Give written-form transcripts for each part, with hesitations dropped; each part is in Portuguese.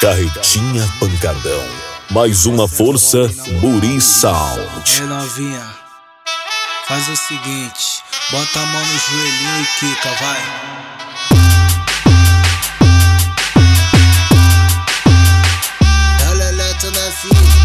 Carretinha Pancadão. Mais uma força, Muri Sound. Aí novinha, faz o seguinte, bota a mão no joelhinho e quica, vai. Ela é lenta, né, filho?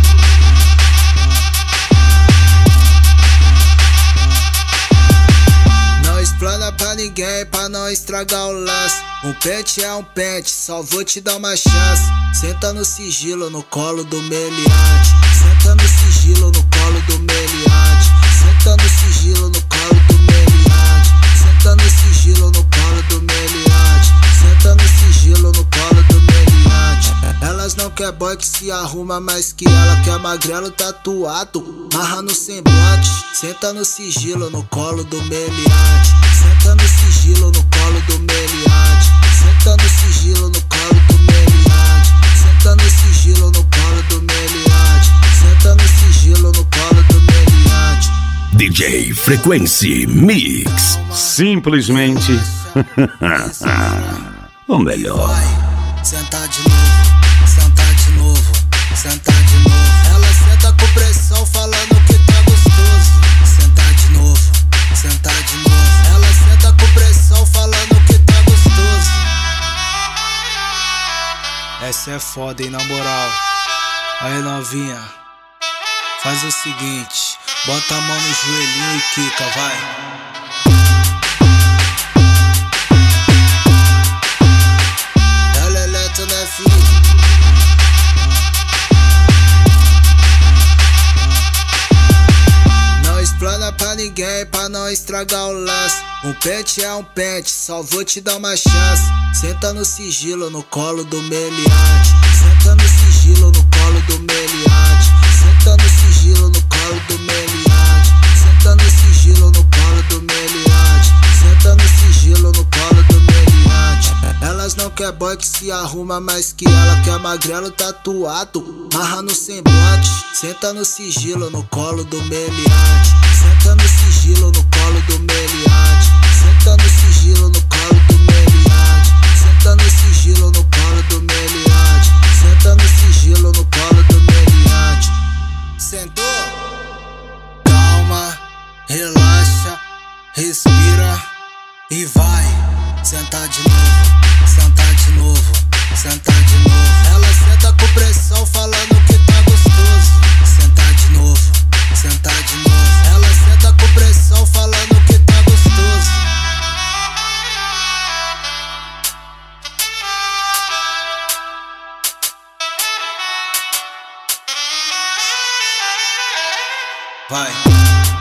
Não explana pra ninguém, pra não estragar o lance. Um pente é um pente, só vou te dar uma chance. Senta no sigilo, no colo do meliante. Senta no sigilo, no colo do meliante. Senta no sigilo, no colo do meliante. Senta no sigilo, no colo do meliante. Senta no sigilo, no colo do meliante. Elas não quer boy que se arruma, mas que ela quer magrelo tatuado, marra no semblante. Senta no sigilo, no colo do meliante. Senta no sigilo, no colo do meliante. Senta no sigilo, no colo do meliante. Senta no sigilo, no colo do meliante. Senta no sigilo, no colo do meliante. DJ Frequency Mix. Simplesmente o melhor. Vai, sentar de novo, sentar de novo, sentar de novo. Ela senta com pressão falando que tá gostoso. Sentar de novo, sentar de novo. Ela senta com pressão falando que tá gostoso. Essa é foda, hein, na moral. Aí novinha, faz o seguinte, bota a mão no joelhinho e quica, vai. Ela é lenta, né, filho? Não explana pra ninguém, pra não estragar o lance. Um pente é um pente, só vou te dar uma chance. Senta no sigilo, no colo do meliante. Senta no sigilo, no colo do meliante. Senta no sigilo, no colo do meliante. Senta no sigilo, no colo do meliante. Senta no sigilo, no colo do meliante. Elas não quer boy que se arruma, mas que ela quer magrelo tatuado, marra no semblante. Senta no sigilo, no colo do meliante. Senta no sigilo, no colo do meliante. Senta no sigilo, no colo do meliante. Senta no sigilo, no colo do meliante. Senta no sigilo, no colo do meliante. Sentou? Calma, relaxa, respira e vai. Sentar de novo, sentar de novo, sentar de novo. Ela senta com pressão falando que tá gostoso. Sentar de novo, sentar de novo. Ela senta com pressão falando que tá gostoso. Vai.